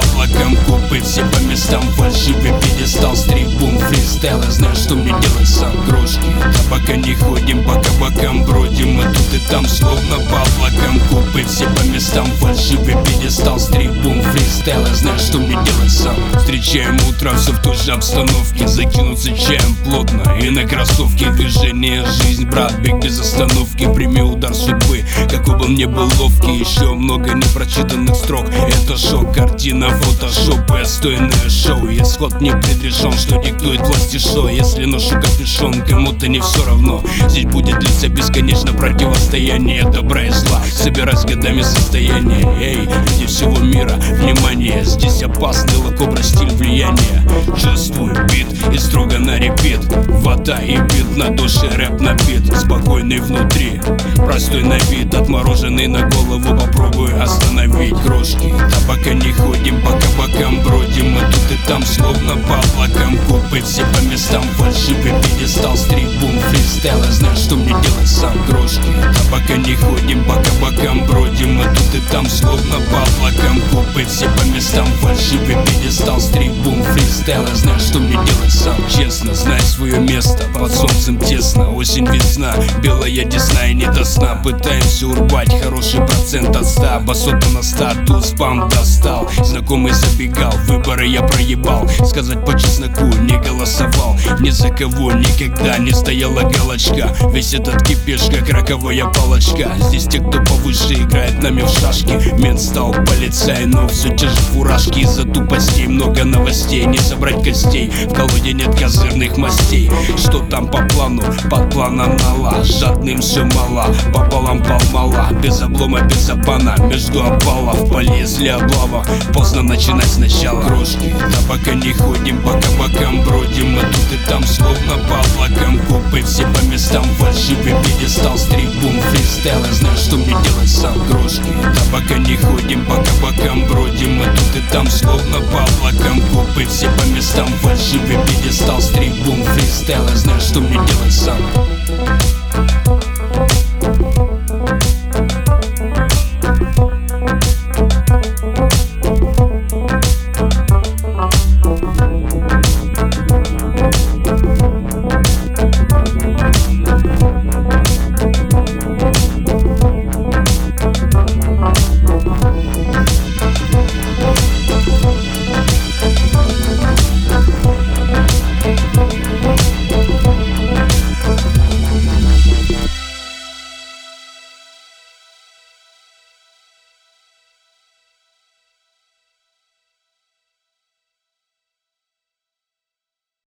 облакам копы, все по местам фальшивый пьедестал, стрит-бум, фристайл. Я знаю, что мне делать сам, крошки. Табака не ходим, по кабакам бродим, мы тут и там словно по облакам копы, все по местам фальшивый пьедестал, стрит-бум, фристайл. Я знаю, что мне делать сам. Встречаем утро, все в той же обстановке, закинуться чаем плотно и на кроссовки. Движение, жизнь, брат, бег без остановки. Прими удар судьбы, какой бы он ни был ловкий. Еще много непрочитанных строк, это шок, картина, фотошоп и отстойное шоу. Исход не предрешен, что диктует власти шоу. Если ношу капюшон, кому-то не все равно. Здесь будет длиться бесконечно противостояние добра и зла. Собирать годами состояние. Эй, люди всего мира, внимание, здесь опасный лакобра, стиль влияния. Чувствую бит и строго на репит. Вода и бит, на душе рэп набит. Спокойный внутри, простой на вид, отмороженный на голову, попробую остановить. Крошки, табака не ходим, по кабакам бродим, мы тут и там словно по облакам копы, все по местам фальшивый пьедестал, стрит-бум, фристайл. Я знаю, что мне делать сам, крошки. Табака не ходим, по кабакам бродим, мы тут и там словно по облакам копы, все по местам фальшивый пьедестал, стрит-бум, фристайл. Я знаю, что мне делать сам. Честно, знай свое место, под солнцем тесно. Осень, весна, белая десна и не до сна. Пытаемся урвать хороший процент от 100. Басота на статус, спам достал. Знакомый забегал, выборы я проебал. Сказать по чесноку, не голосовал ни за кого, никогда не стояла галочка. Весь этот кипиш, как раковая палочка. Здесь те, кто повыше, играет нами в шашки. Мент стал полицай, но все те же фуражки. Из-за тупостей много новостей, не собрать костей. В колоде нет козырных мастей. Что там по плану? Под планом нала. Жадным все мало, пополам полмала. Без облома, без обмана, между опалов полезли облава. Поздно начинать сначала. Крошки, табака не ходим, по кабакам бродим, мы тут и там словно по облакам копы, все по местам фальшивый пьедестал, стрит-бум, фристайл. Я знаю, что мне делать сам, крошки. Табака не ходим, по кабакам бродим, мы тут и там словно по облакам копы, все по местам фальшивый пьедестал, стрит-бум, фристайл. Я знаю, что мне делать сам.